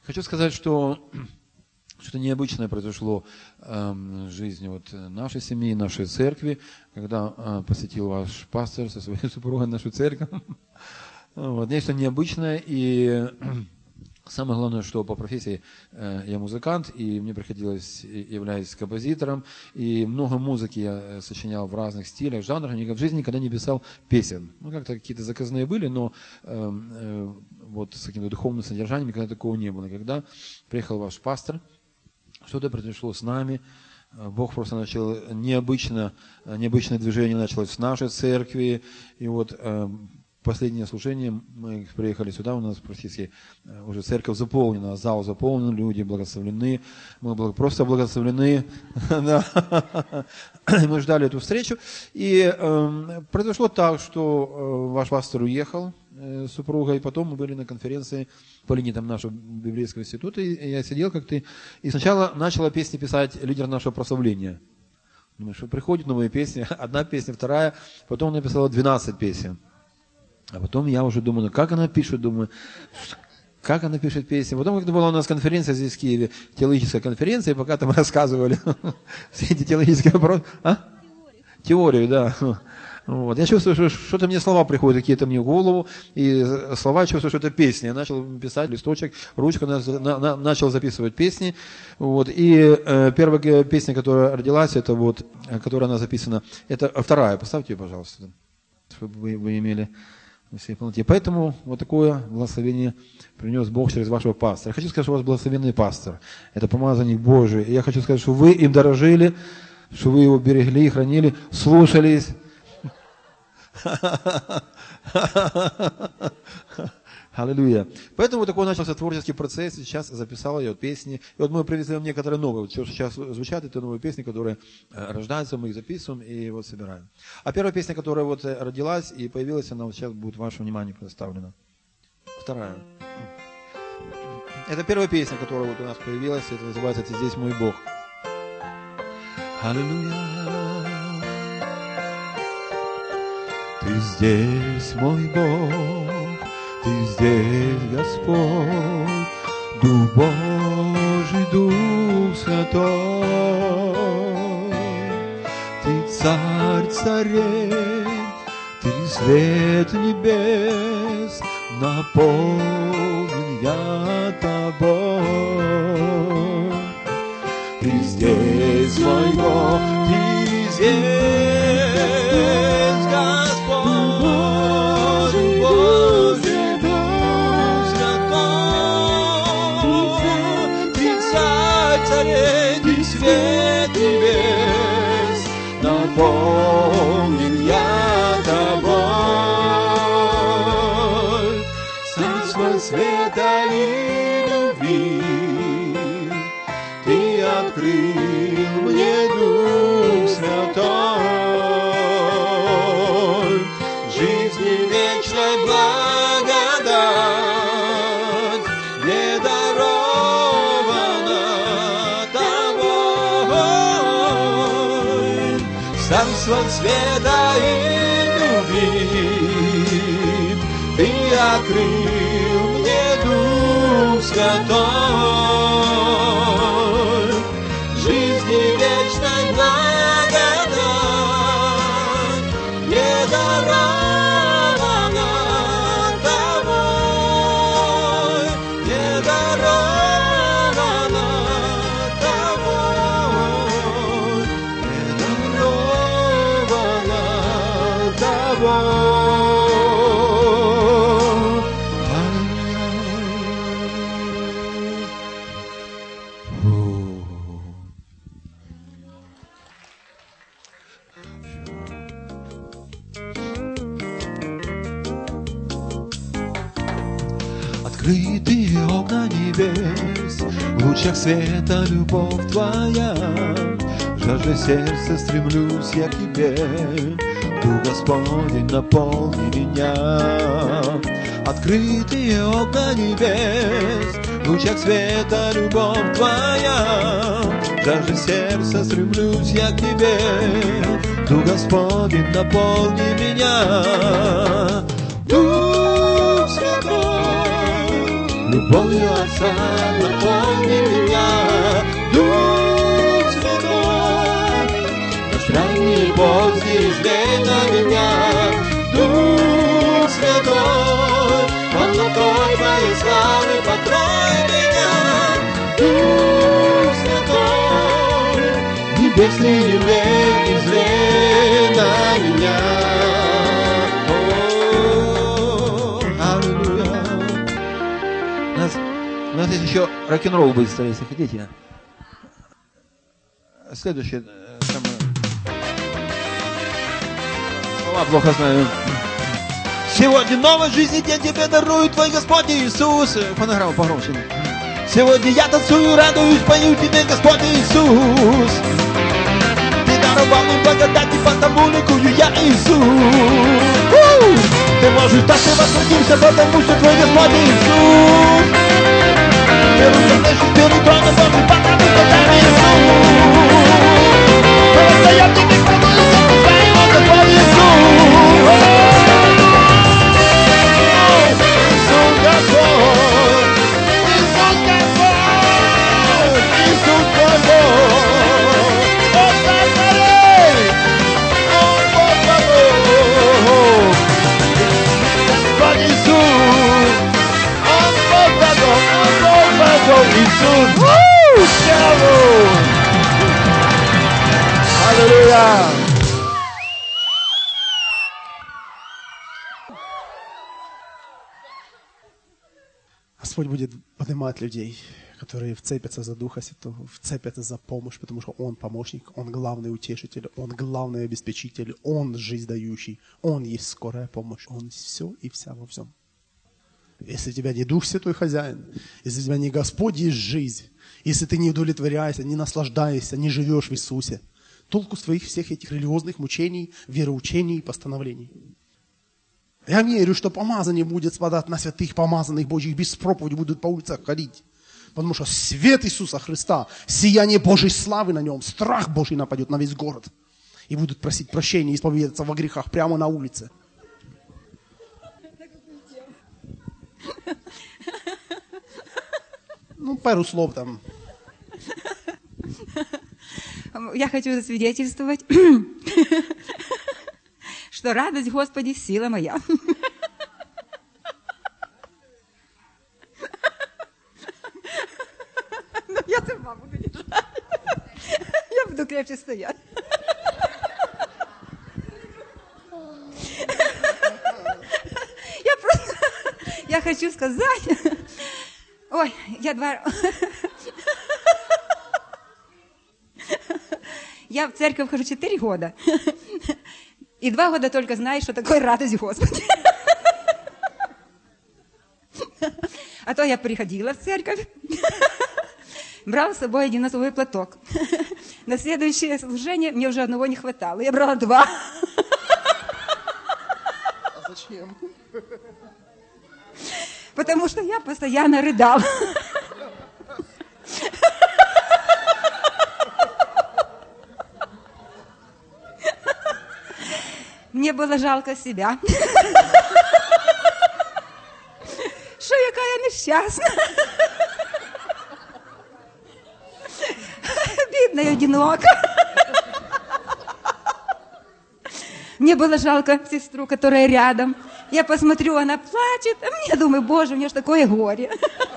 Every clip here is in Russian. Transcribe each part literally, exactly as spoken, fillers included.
Хочу сказать, что что-то необычное произошло э, в жизни вот нашей семьи, нашей церкви, когда э, посетил ваш пастор со своей супругой нашу церковь. Вот, нечто необычное, и самое главное, что по профессии э, я музыкант, и мне приходилось, являюсь композитором, и много музыки я сочинял в разных стилях, жанрах, в жизни никогда не писал песен. Ну, как-то какие-то заказные были, но э, э, вот с каким-то духовным содержанием никогда такого не было. Когда приехал ваш пастор, что-то произошло с нами, Бог просто начал необычно, необычное движение началось в нашей церкви, и вот э, последнее служение, мы приехали сюда, у нас практически уже церковь заполнена, зал заполнен, люди благословлены, мы просто благословлены. Мы ждали эту встречу, и произошло так, что ваш пастор уехал с супругой, потом мы были на конференции по линии там нашего библейского института, и я сидел как ты, и сначала начала песни писать лидер нашего прославления. Думаю, что приходят новые песни, одна песня, вторая, потом написала двенадцать песен. А потом я уже думаю, ну как она пишет, думаю, как она пишет песни. Потом, когда была у нас конференция здесь в Киеве, теологическая конференция, и пока там рассказывали все эти теологические вопросы. А? Теорию, да. Вот. Я чувствую, что что-то мне слова приходят какие-то мне в голову, и слова чувствую, что это песни. Я начал писать листочек, ручка на, на, начал записывать песни. Вот. И э, первая песня, которая родилась, это вот, которая она записана, это вторая. Поставьте ее, пожалуйста, чтобы вы, вы имели всей полноте. Поэтому вот такое благословение принес Бог через вашего пастора. Я хочу сказать, что у вас благословенный пастор. Это помазанник Божий. И я хочу сказать, что вы им дорожили, что вы его берегли, хранили, слушались. Аллилуйя. Поэтому вот такой начался творческий процесс. Сейчас записал я вот песни. И вот мы привезли вам некоторые новые. Вот что сейчас звучат, это новые песни, которые рождаются, мы их записываем и вот собираем. А первая песня, которая вот родилась и появилась, она вот сейчас будет вашему вниманию предоставлена. Вторая. Это первая песня, которая вот у нас появилась. Это называется «Ты здесь, мой Бог». Аллилуйя. Ты здесь, мой Бог. Ты здесь, Господь, Дух Божий, Дух Святой. Ты царь царей, Ты свет небес, наполнен я Тобой. Ты здесь, мой Бог, Ты здесь, Господь, Божий. Ты свет небес, наполнен я Тобой. Царство света и любви, Ты открыл мне Дух Святой. Жизни вечной благодать мне дарована Тобой. Царство света и любви, Ты открыл мне Дух Святой. Жизни вечной благодать мне дарована Тобой, мне дарована Тобой, мне дарована Тобой. Открытые окна небес, в лучах света любовь Твоя. Жаждой сердца стремлюсь я к Тебе, Дух Господень, наполни меня. Открытые окна небес, в лучах света любовь Твоя. Жаждой сердца стремлюсь я к Тебе, Дух Господень, наполни меня. Дух Святой, любовью Отца наполни меня, Дух Святой, настроение любовь излей на меня, Дух Святой, полнотой Твоей славы покрой меня, Дух Святой, небесный елей излей на меня. У нас есть еще рок-н-ролл быстро, если хотите. Следующее. Самое... Слова плохо знаю. Сегодня новой жизни день тебе дарует Твой Господь Иисус. Фонограмму погромче. Сегодня я танцую, радуюсь, пою Тебе, Господь Иисус. Ты даровал мне благодать, и потому ликую я, Иисус. Ты можешь так, ты восхитился, потому что Твой Господь Иисус. Перед Божьим троном Божий, потому что Ты Иисус. Просто я Тебе клянусь, Твоего Господь Иисус. Иисус Господь, Иисус Господь, Иисус Господь. Он Царь, Он Бог Богов. Господь Иисус, Он Бог Богов, Он Бог Богов, Иисус. Слава! Аллилуйя! Господь будет поднимать людей, которые вцепятся за Духа Святого, вцепятся за помощь, потому что Он помощник, Он главный утешитель, Он главный обеспечитель, Он жизнь дающий, Он есть скорая помощь, Он все и вся во всем. Если у тебя не Дух Святой хозяин, если у тебя не Господь есть жизнь, если ты не удовлетворяешься, не наслаждаешься, не живешь в Иисусе, толку с твоих всех этих религиозных мучений, вероучений и постановлений. Я верю, что помазание будет спадать на святых помазанных Божьих, без проповеди будут по улицах ходить. Потому что свет Иисуса Христа, сияние Божьей славы на нем, страх Божий нападет на весь город. И будут просить прощения и исповедаться во грехах прямо на улице. Ну, пару слов там. Я хочу засвидетельствовать, что радость Господи – сила моя. Но я сама буду держать. Я буду крепче стоять. Я просто... Я хочу сказать... Ой, я два... Я в церковь хожу четыре года. И два года только знаю, что такое радость Господи. А то я приходила в церковь, брала с собой один носовой платок. На следующее служение мне уже одного не хватало. Я брала два. А зачем? Потому что я постоянно рыдала. Мне было жалко себя. Что якая несчастна. Бедно и одиноко. Мне было жалко сестру, которая рядом. Я посмотрю, она плачет, а мне думаю, Боже, у меня ж такое горе.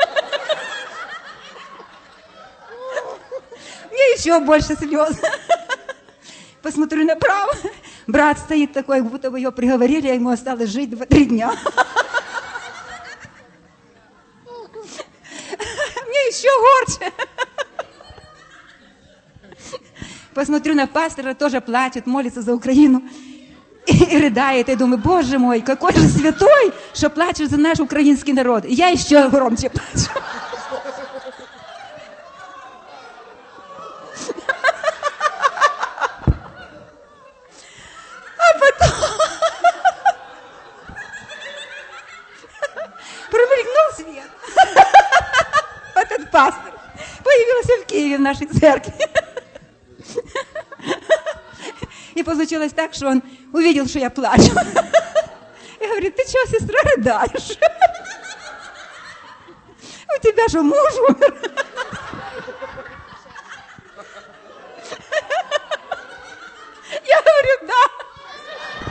Мне еще больше слез. Посмотрю направо, брат стоит такой, как будто бы ее приговорили, а ему осталось жить два-три дня. Мне еще горше. Посмотрю на пастора, тоже плачет, молится за Украину. И, и рыдает, и думаю, Боже мой, какой же святой, что плачешь за наш украинский народ. И я еще громче плачу. А потом промелькнул свет. Этот пастор появился в Киеве в нашей церкви. И получилось так, что он увидел, что я плачу. И говорит, ты что, сестра, рыдаешь? у тебя же муж умер. Я говорю, да.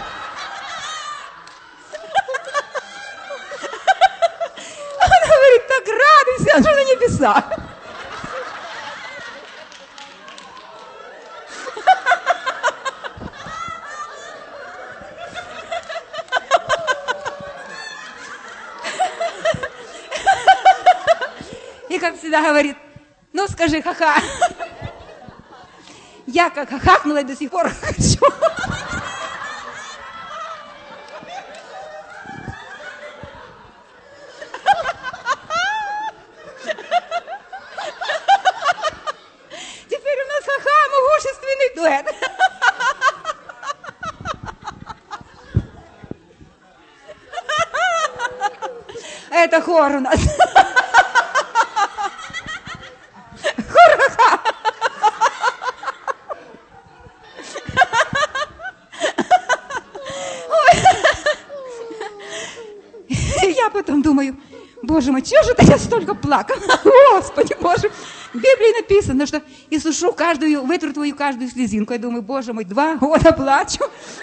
Она говорит, так радуйся, он же на небесах. И как всегда говорит, ну скажи, ха-ха. Я как хахакнула и до сих пор хочу. Теперь у нас ха-ха, могущественный дуэт. Это хор у нас. Думаю, боже мой, чего же это я столько плакала? Господи, боже. В Библии написано, что и сушу каждую, вытру твою каждую слезинку. Я думаю, боже мой, два года плачу.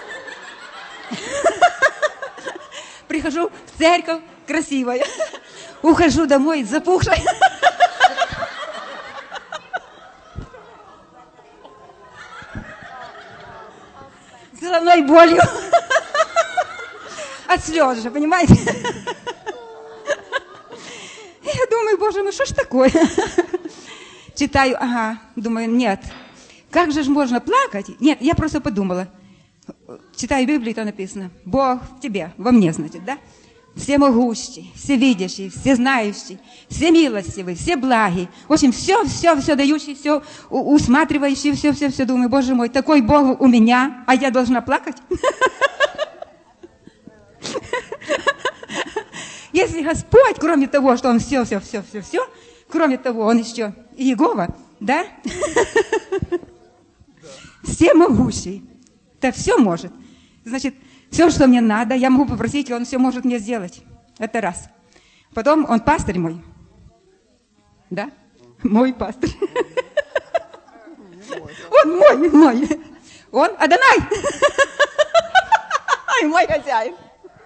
Прихожу в церковь красивая. Ухожу домой запухшая. С головной болью. От слез же, понимаете? Я думаю, боже мой, что ж такое? Читаю, ага, думаю, нет. Как же ж можно плакать? Нет, я просто подумала. Читаю Библию, там написано, Бог в тебе, во мне, значит, да? Всемогущий, всевидящий, всезнающий, всемилостивый, всеблагий. В общем, все, все, все дающий, все усматривающий, все, все, все. Думаю, боже мой, такой Бог у меня, а я должна плакать? Если Господь, кроме того, что Он все, все, все, все, все, кроме того, Он еще и Иегова, да? Всемогущий. Да все может. Значит, все, что мне надо, я могу попросить, и Он все может мне сделать. Это раз. Потом Он пастырь мой. Да? Мой пастырь. Он мой, мой. Он Адонай. Ай, мой хозяин.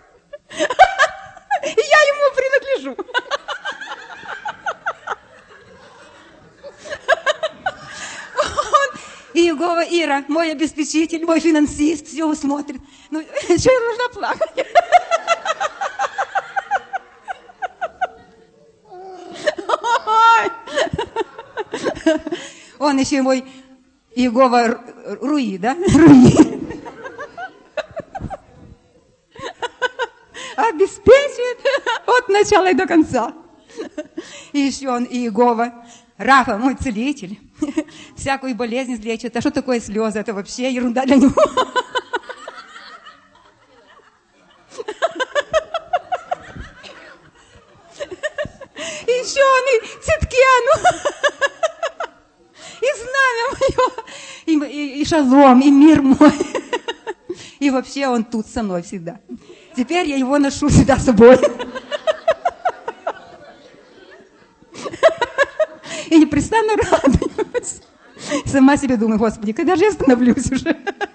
И я ему принадлежу. Он, Иегова Ира, мой обеспечитель, мой финансист, все усмотрит. Ну, что я должна плакать? Он еще мой Иегова Руи, да? Руи. Обеспечит от начала и до конца. И еще он Иегова Рафа, мой целитель. Всякую болезнь излечит. А что такое слезы? Это вообще ерунда для него. И еще он и Циткену. И знамя мое. И, и, и шалом, и мир мой. И вообще он тут со мной всегда. Теперь я его ношу всегда с собой. И непрестанно радуюсь. Сама себе думаю, Господи, когда же я остановлюсь уже?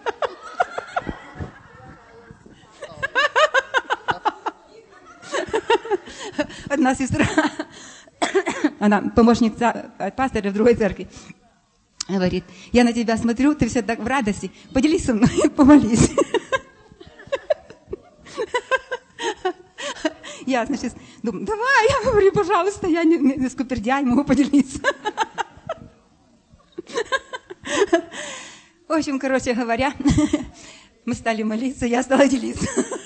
Одна сестра, она помощница пастора в другой церкви, говорит, я на тебя смотрю, ты все так в радости, поделись со мной, помолись. Я, значит, думаю, давай, я говорю, пожалуйста, я не, не скупердяй, могу поделиться. В общем, короче говоря, мы стали молиться, я стала делиться.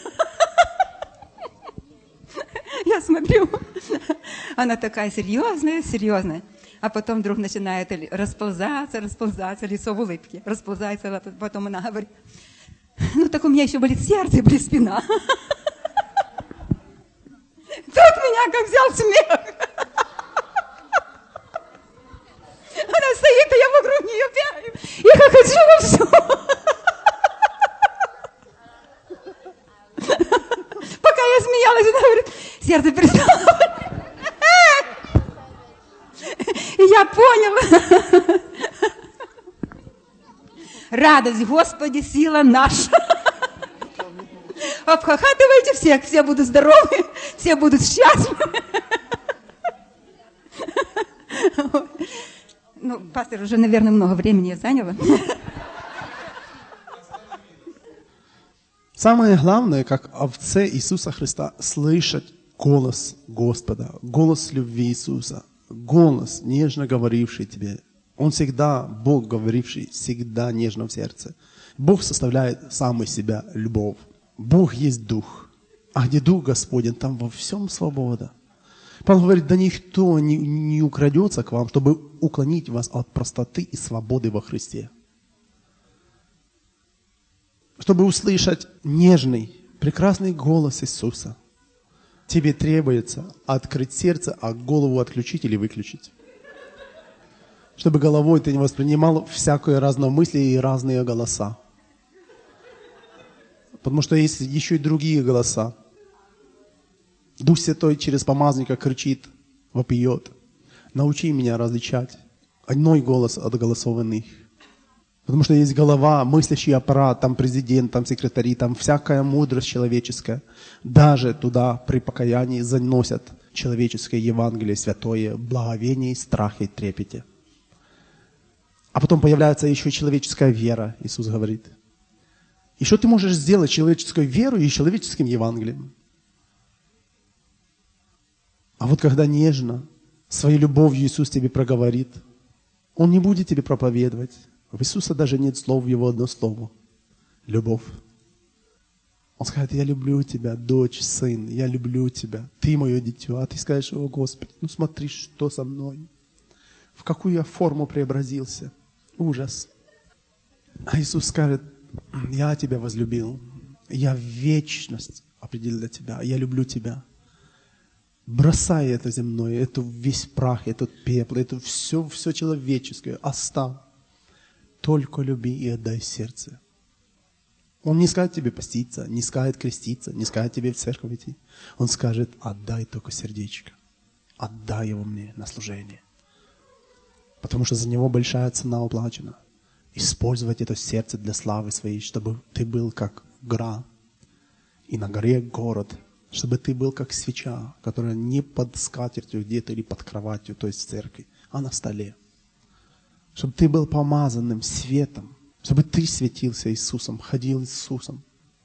Я смотрю, она такая серьезная, серьезная. А потом вдруг начинает расползаться, расползаться, лицо в улыбке. Расползается, потом она говорит, ну так у меня еще болит сердце и болит спина. Тут меня как взял смех. Она стоит, а я вокруг нее бегаю. Я хохочу во все. Пока я смеялась, она говорит, сердце перестало. я понял. Радость, Господи, сила наша. Обхахатывайте всех, все будут здоровы, все будут счастливы. Ну, пастор, уже, наверное, много времени я заняла. Самое главное, как овце Иисуса Христа, слышать голос Господа, голос любви Иисуса, голос, нежно говоривший тебе. Он всегда, Бог, говоривший, всегда нежно в сердце. Бог составляет сам из себя любовь. Бог есть Дух. А где Дух Господень, там во всем свобода. Павел говорит, да никто не, не украдется к вам, чтобы уклонить вас от простоты и свободы во Христе. Чтобы услышать нежный, прекрасный голос Иисуса, тебе требуется открыть сердце, а голову отключить или выключить. Чтобы головой ты не воспринимал всякое разномыслие и разные голоса. Потому что есть еще и другие голоса. Дух Святой через помазника кричит, вопиет. Научи меня различать одной голос от голосов иных. Потому что есть голова, мыслящий аппарат, там президент, там секретари, там всякая мудрость человеческая. Даже туда при покаянии заносят человеческое Евангелие, святое, благовение, страх и трепете. А потом появляется еще человеческая вера, Иисус говорит. И что ты можешь сделать человеческую веру и человеческим Евангелием? А вот когда нежно, своей любовью Иисус тебе проговорит, Он не будет тебе проповедовать. В Иисуса даже нет слов, в Его одно слово. Любовь. Он скажет, я люблю тебя, дочь, сын, я люблю тебя. Ты мое дитё. А ты скажешь, о Господи, ну смотри, что со мной. В какую я форму преобразился. Ужас. А Иисус скажет, я тебя возлюбил. Я вечность определил для тебя. Я люблю тебя. Бросай это земное, это весь прах, этот пепел, это все, все человеческое. Оставь. Только люби и отдай сердце. Он не скажет тебе поститься, не скажет креститься, не скажет тебе в церковь идти. Он скажет, отдай только сердечко. Отдай его мне на служение. Потому что за него большая цена уплачена. Использовать это сердце для славы своей, чтобы ты был как гора. И на горе город. Чтобы ты был как свеча, которая не под скатертью где-то или под кроватью, то есть в церкви, а на столе. Чтобы ты был помазанным светом. Чтобы ты светился Иисусом, ходил Иисусом.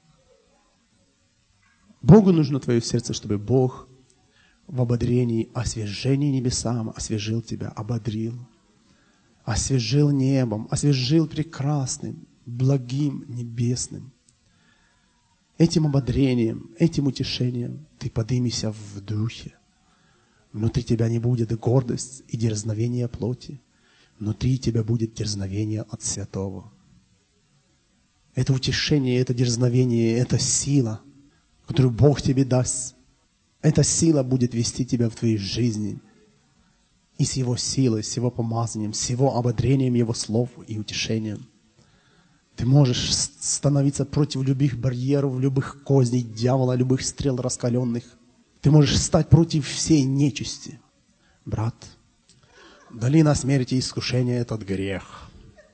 Богу нужно твое сердце, чтобы Бог в ободрении, освежении небесам освежил тебя, ободрил. Освежил небом, освежил прекрасным, благим, небесным. Этим ободрением, этим утешением ты поднимешься в духе. Внутри тебя не будет гордость и дерзновение плоти. Внутри тебя будет дерзновение от Святого. Это утешение, это дерзновение, это сила, которую Бог тебе даст. Эта сила будет вести тебя в твоей жизни. И с Его силой, с Его помазанием, с Его ободрением Его слов и утешением. Ты можешь становиться против любых барьеров, любых козней дьявола, любых стрел раскаленных. Ты можешь стать против всей нечисти. Брат, долина смерти и искушения – этот грех.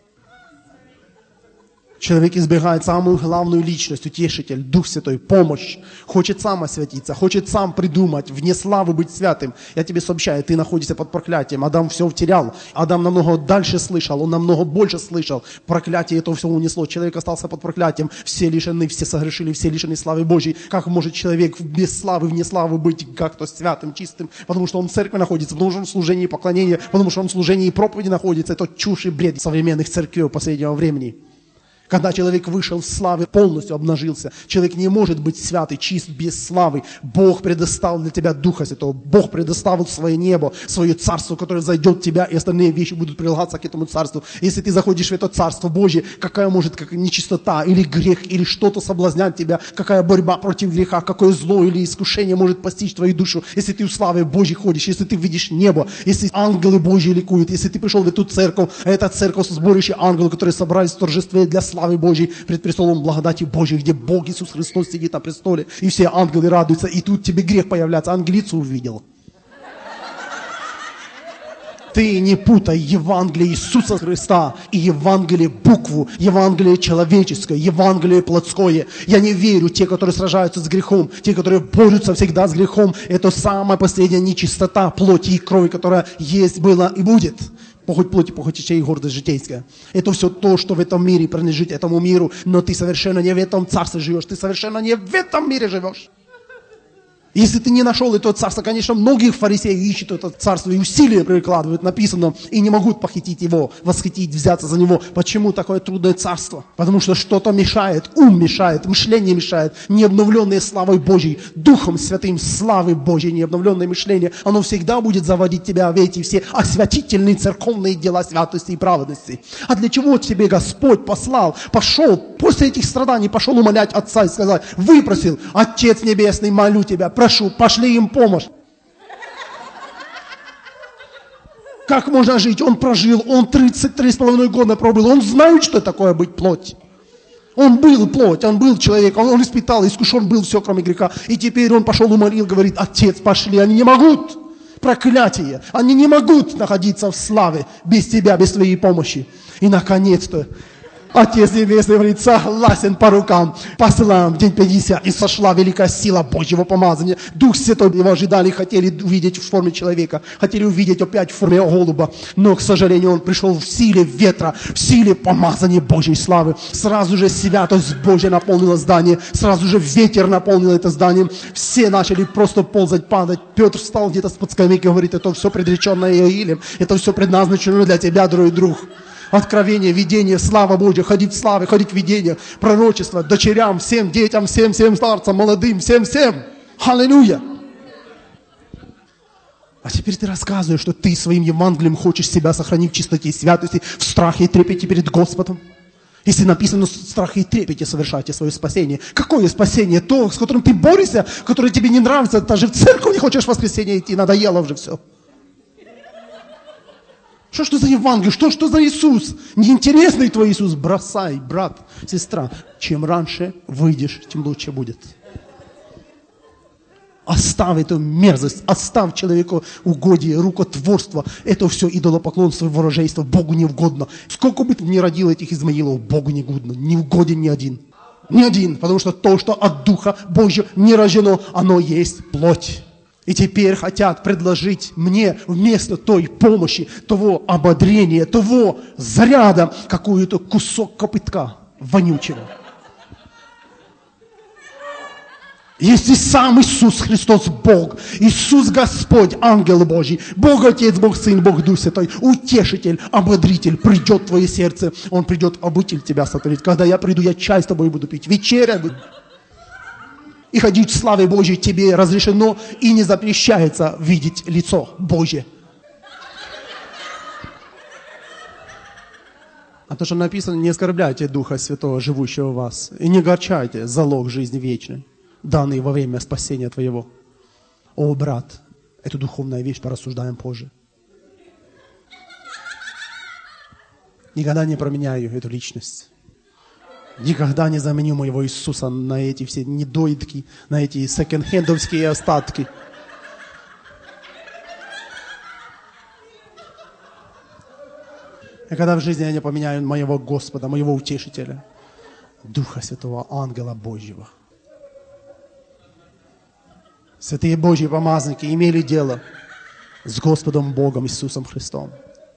Человек избегает самую главную личность, утешитель, Дух Святой, помощь. Хочет сам освятиться, хочет сам придумать, вне славы быть святым. Я тебе сообщаю, ты находишься под проклятием. Адам все утерял. Адам намного дальше слышал, он намного больше слышал. Проклятие это все унесло. Человек остался под проклятием. Все лишены, все согрешили, все лишены славы Божьей. Как может человек без славы, вне славы быть как-то святым, чистым? Потому что он в церкви находится, потому что он в служении и поклонении, потому что он в служении и проповеди находится. Это чушь и бред современных церквей последнего времени. Когда человек вышел в славы, полностью обнажился, человек не может быть святый, чист, без славы. Бог предоставил для тебя Духа Святого. Бог предоставил свое небо, свое царство, которое зайдет в тебя, и остальные вещи будут прилагаться к этому царству. Если ты заходишь в это царство Божье, какая может как нечистота, или грех, или что-то соблазнять тебя, какая борьба против греха, какое зло или искушение может постичь твою душу, если ты в славе Божьей ходишь, если ты видишь небо, если ангелы Божьи ликуют, если ты пришел в эту церковь, а эта церковь сборище ангелов, которые собрались в торжестве для славы славы Божьей, пред престолом благодати Божьей, где Бог Иисус Христос сидит на престоле, и все ангелы радуются, и тут тебе грех появляется. Ангелицу увидел. Ты не путай Евангелие Иисуса Христа и Евангелие букву, Евангелие человеческое, Евангелие плотское. Я не верю, те, которые сражаются с грехом, те, которые борются всегда с грехом, это самая последняя нечистота плоти и крови, которая есть, была и будет. Похоть плоти, похоть очей и гордость житейская. Это все то, что в этом мире принадлежит этому миру, но ты совершенно не в этом царстве живешь, ты совершенно не в этом мире живешь. Если ты не нашел это царство, конечно, многих фарисеев ищут это царство и усилия прикладывают, написано, и не могут похитить его, восхитить, взяться за него. Почему такое трудное царство? Потому что что-то мешает, ум мешает, мышление мешает, необновленное славой Божьей, Духом Святым славы Божьей, необновленное мышление, оно всегда будет заводить тебя в эти все освятительные церковные дела святости и праведности. А для чего тебе Господь послал, пошел, после этих страданий пошел умолять Отца и сказать, выпросил, Отец Небесный, молю тебя, прошу, пошли им помощь. Как можно жить? Он прожил, он тридцать три с половиной года пробыл, он знает, что такое быть плоть. Он был плоть, он был человек, он, он испытал, искушен был все, кроме греха. И теперь он пошел, умолил, говорит, Отец, пошли, они не могут. Проклятие, они не могут находиться в славе без тебя, без твоей помощи. И наконец-то Отец Небесный говорит, согласен по рукам, посылаем в день пятьдесят, и сошла великая сила Божьего помазания. Дух Святой его ожидали, хотели увидеть в форме человека, хотели увидеть опять в форме голуба, но, к сожалению, он пришел в силе ветра, в силе помазания Божьей славы. Сразу же святость Божья наполнила здание, сразу же ветер наполнил это здание, все начали просто ползать, падать. Петр встал где-то с-под скамейки и говорит, это все предреченное Иоилем, это все предназначено для тебя, дорогой друг. Откровение, видение, слава Божья, ходить в славе, ходить в видение, пророчество, дочерям, всем детям, всем, всем старцам, молодым, всем, всем. Аллилуйя! А теперь ты рассказываешь, что ты своим Евангелием хочешь себя сохранить в чистоте и святости, в страхе и трепете перед Господом. Если написано в страхе и трепете совершайте свое спасение. Какое спасение? То, с которым ты борешься, которое тебе не нравится, даже в церковь не хочешь в воскресенье идти, надоело уже все. Что что за Евангелие? Что что за Иисус? Неинтересный твой Иисус. Бросай, брат, сестра. Чем раньше выйдешь, тем лучше будет. Оставь эту мерзость, оставь человеку угодие, рукотворство. Это все идолопоклонство и ворожейство. Богу не угодно. Сколько бы ты ни родил этих Измаилов, Богу не угодно. Не угоден ни один. Ни один. Потому что то, что от Духа Божьего не рождено, оно есть плоть. И теперь хотят предложить мне вместо той помощи, того ободрения, того заряда, какой-то кусок копытка вонючего. Если сам Иисус Христос Бог, Иисус Господь, ангел Божий, Бог Отец, Бог Сын, Бог Дух Святой, утешитель, ободритель, придет в твое сердце, Он придет обитель тебя сотворить. Когда я приду, я чай с тобой буду пить, вечеря буду. И ходить в славе Божьей тебе разрешено и не запрещается видеть лицо Божье. А то, что написано, не оскорбляйте Духа Святого, живущего в вас, и не горчайте залог жизни вечной, данный во время спасения твоего. О, брат, эту духовную вещь порассуждаем позже. Никогда не променяю эту личность. Никогда не заменю моего Иисуса на эти все недоидки, на эти секонд-хендовские остатки. И когда в жизни я не поменяю моего Господа, моего Утешителя, Духа Святого, Ангела Божьего. Святые Божьи помазники имели дело с Господом Богом Иисусом Христом.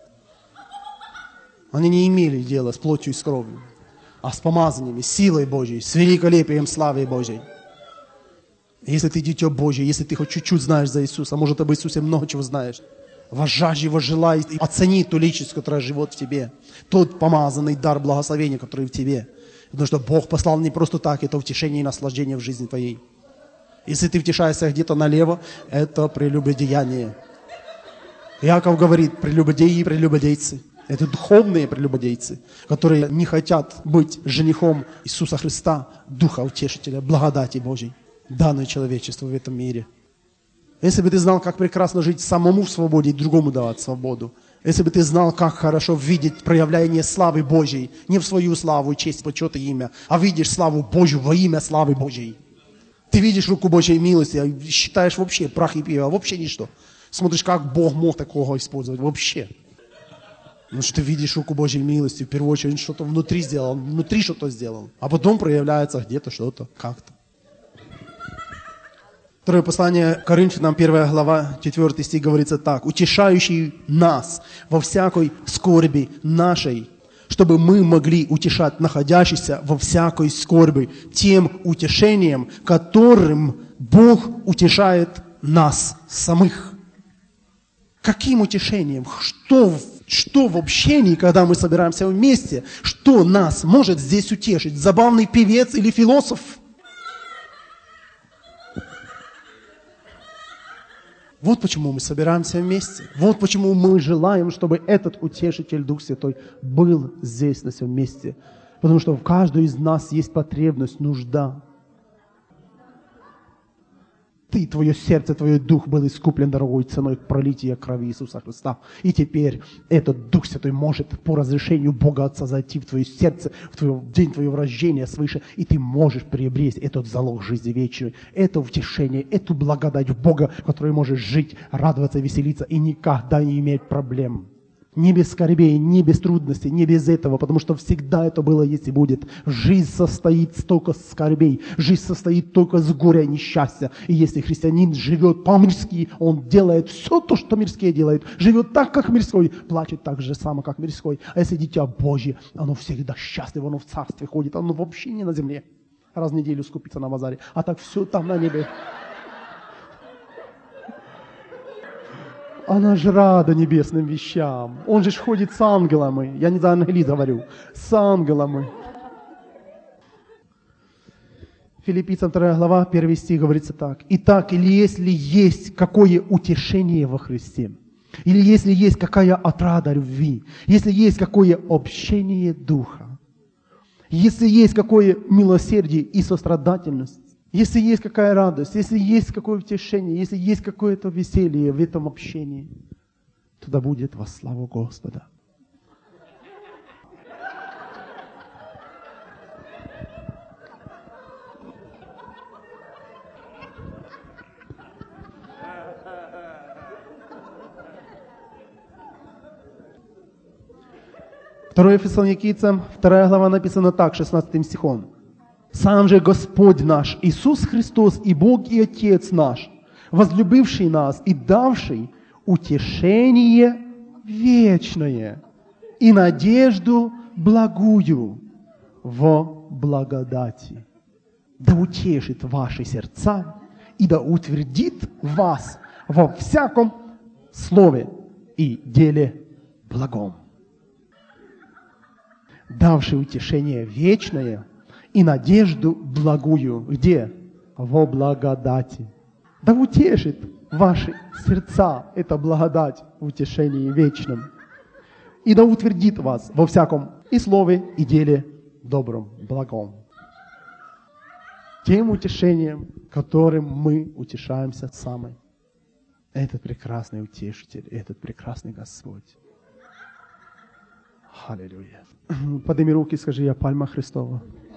Они не имели дела с плотью и с кровью, а с помазаниями, силой Божьей, с великолепием славы Божьей. Если ты дитё Божье, если ты хоть чуть-чуть знаешь за Иисуса, может, об Иисусе много чего знаешь, возжажь его, желай и оцени ту личность, которая живет в тебе, тот помазанный дар благословения, который в тебе. Потому что Бог послал не просто так, это утешение и наслаждение в жизни твоей. Если ты втешаешься где-то налево, это прелюбодеяние. Иаков говорит, прелюбодеи и прелюбодейцы. Это духовные прелюбодейцы, которые не хотят быть женихом Иисуса Христа, Духа Утешителя, благодати Божьей, данной человечеству в этом мире. Если бы ты знал, как прекрасно жить самому в свободе и другому давать свободу, если бы ты знал, как хорошо видеть проявление славы Божьей, не в свою славу, честь, почет и имя, а видишь славу Божью во имя славы Божьей. Ты видишь руку Божьей милости, а считаешь вообще прах и пиво, вообще ничто. Смотришь, как Бог мог такого использовать вообще. Потому что ты видишь руку Божьей милости, в первую очередь что-то внутри сделал, внутри что-то сделал, а потом проявляется где-то что-то, как-то. Второе послание Коринфянам, первая глава, четвертый стих говорится так. «Утешающий нас во всякой скорби нашей, чтобы мы могли утешать находящихся во всякой скорби тем утешением, которым Бог утешает нас самих». Каким утешением? Что, что в общении, когда мы собираемся вместе, что нас может здесь утешить? Забавный певец или философ? Вот почему мы собираемся вместе. Вот почему мы желаем, чтобы этот утешитель, Дух Святой, был здесь, на всем месте. Потому что в каждой из нас есть потребность, нужда. Ты, твое сердце, твой дух был искуплен дорогой ценой пролития крови Иисуса Христа. И теперь этот Дух Святой может по разрешению Бога Отца зайти в твое сердце, в, твое, в день твоего рождения свыше, и ты можешь приобрести этот залог жизни вечной, это утешение, эту благодать Бога, в которой можешь жить, радоваться, веселиться и никогда не иметь проблем. Не без скорбей, не без трудностей, не без этого, потому что всегда это было, есть и будет. Жизнь состоит только с скорбей, жизнь состоит только с горя и несчастья. И если христианин живет по-мирски, он делает все то, что мирские делают, живет так, как мирской, плачет так же само, как мирской. А если дитя Божье, оно всегда счастливо, оно в царстве ходит, оно вообще не на земле. Раз в неделю скупится на базаре, а так все там на небе. Она же рада небесным вещам. Он же ходит с ангелами. Я не за ангелит говорю. С ангелами. Филиппийцам вторая глава, первый стих говорится так. «Итак, или если есть какое утешение во Христе, или если есть какая отрада любви, если есть какое общение Духа, если есть какое милосердие и сострадательность, если есть какая радость, если есть какое утешение, если есть какое-то веселье в этом общении, то да будет во славу Господа». Второе Фессалоникийцам, вторая глава написано так, шестнадцатым стихом. «Сам же Господь наш, Иисус Христос, и Бог, и Отец наш, возлюбивший нас и давший утешение вечное и надежду благую во благодати, да утешит ваши сердца и да утвердит вас во всяком слове и деле благом». Давший утешение вечное и надежду благую. Где? Во благодати. Да утешит ваши сердца эта благодать в утешении вечном. И да утвердит вас во всяком и слове, и деле добром, благом. Тем утешением, которым мы утешаемся сами. Этот прекрасный утешитель, этот прекрасный Господь. Аллилуйя. Подними руки и скажи: «Я пальма Христова».